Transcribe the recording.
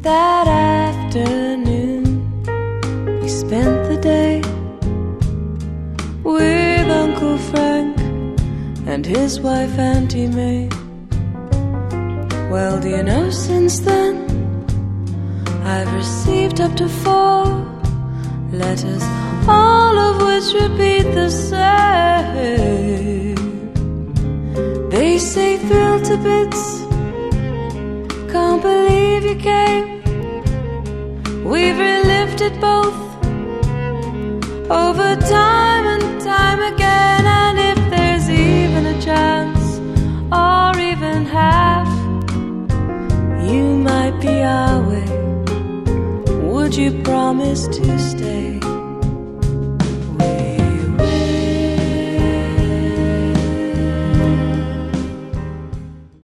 That afternoon we spent the day with Uncle Frank and his wife Auntie May. Well, do you know, since then I've received up to 4 letters, all of which repeat the same. They say, thrilled to bits, can't believe you came. We've relived it both over time and time again. And if there's even a chance, or even half, you might be our way. Would you promise to stay?